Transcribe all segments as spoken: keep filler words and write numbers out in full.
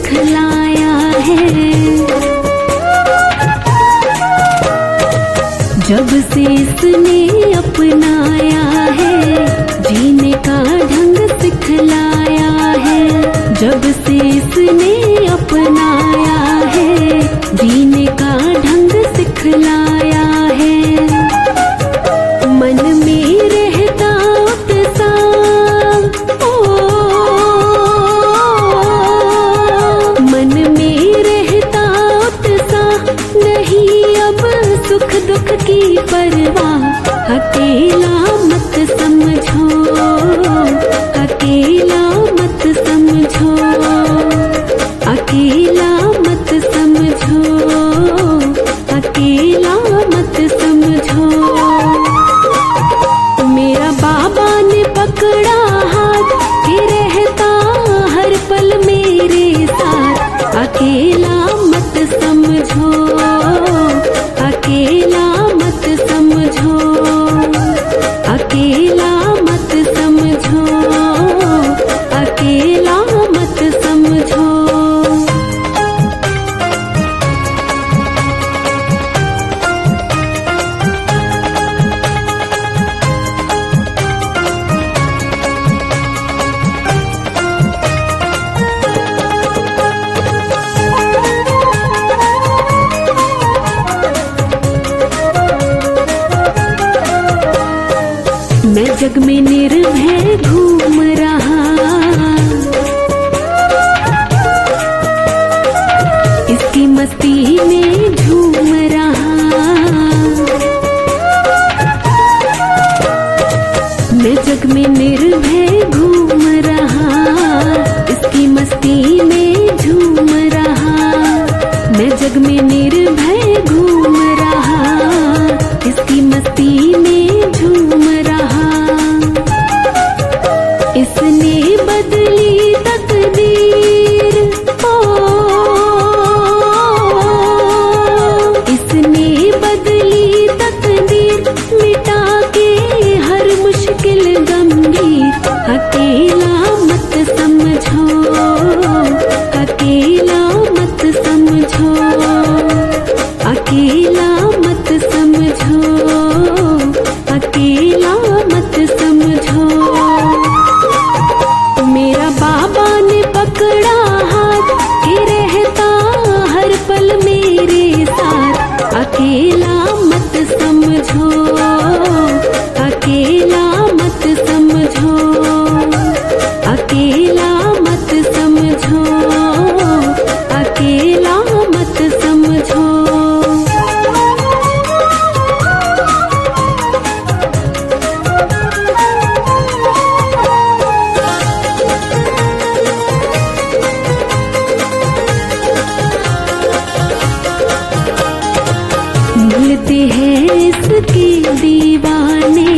सिखलाया है। जब से इसने अपनाया है, जीने का ढंग सिखलाया है। जब से इसने अपनाया है, जीने का ढंग सिखलाया है। मन में रहता उत्साह, ओ मन में रहता उत्साह, नहीं अब सुख दुख की परवाह। अकेला मत समझो, अकेला मत समझो, अकेला मत समझो, अकेला मत समझो। मेरा बाबा ने पकड़ा हाथ कि रहता हर पल मेरे साथ। अकेला मत समझो, अकेला मत समझो, अकेला मत समझो, अकेला मत समझो। मैं जग में निर्भय घूम रहा, इसकी मस्ती में झूम रहा। मैं जग में निर्भय घूम रहा, इसकी मस्ती में झूम रहा। मैं जग में निर्भय घूम रहा, इसकी मस्ती में झूम रहा। इसने बदली तकदीर, ओ इसने बदली तकदीर, मिटा के हर मुश्किल गंभीर। अकेला मत समझो, अकेला मत समझो, अकेला मत समझो, अकेला मत समझो। मेरा बाबा ने पकड़ा हाथ कि रहता हर पल मेरे साथ। अकेला मत समझो, अकेला मत समझो, अकेला मत समझो, अकेला मत समझो। मिलते हैं इसके दीवाने,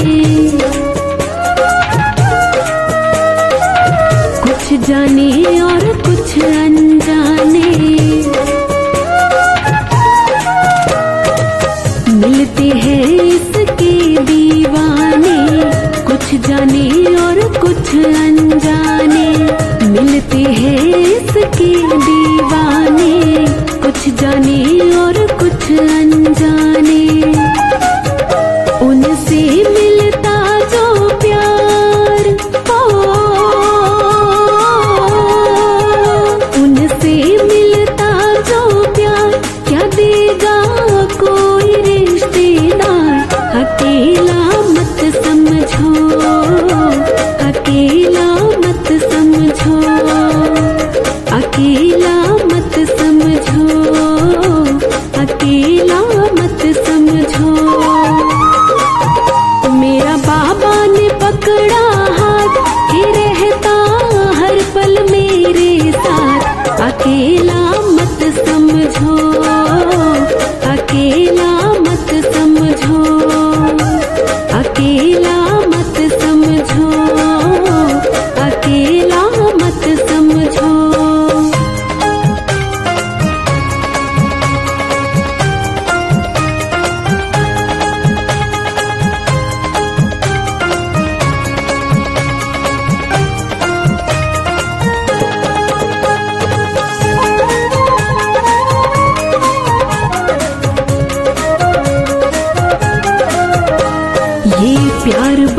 कुछ जाने और कुछ अनजाने। मिलते हैं इसके दीवाने, कुछ जाने और कुछ अनजाने। मिलते हैं इसके दीवाने, कुछ जाने और कुछ अनजाने। उनसे मिलता जो प्यार, ओ उनसे मिलता जो प्यार, क्या देगा कोई रिश्तेदार। अकेला मत समझो, अकेला मत समझो, अकेला मत समझो, अकेला मत समझो। मेरा बाबा ने पकड़ा हाथ कि रहता हर पल मेरे साथ। अकेला मत समझो, अकेला मत समझो, अकेला मत समझो, अकेला मत समझो।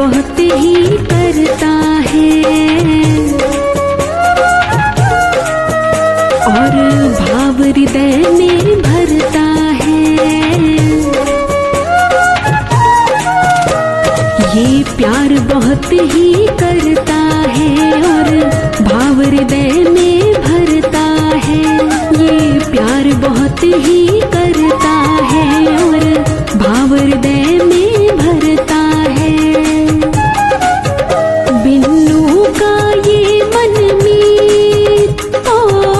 बहुत ही करता है और भाव हृदय में भरता है। ये प्यार बहुत ही करता है और भाव हृदय में भरता है। ये प्यार बहुत ही करता है और भाव हृदय में भरता है। बिन्नू का ये मनमीत ओ,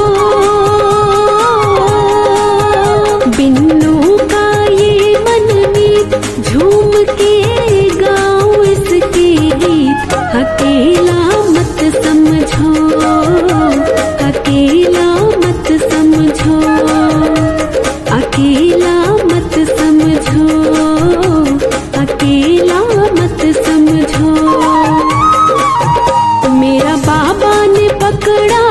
बिन्नू का ये मनमीत झूम के गाऊं इसके गीत। अकेला मत समझो, अकेला मत समझो, अकेला मत समझो, अकेला मत समझो। मेरा बाबा ने पकड़ा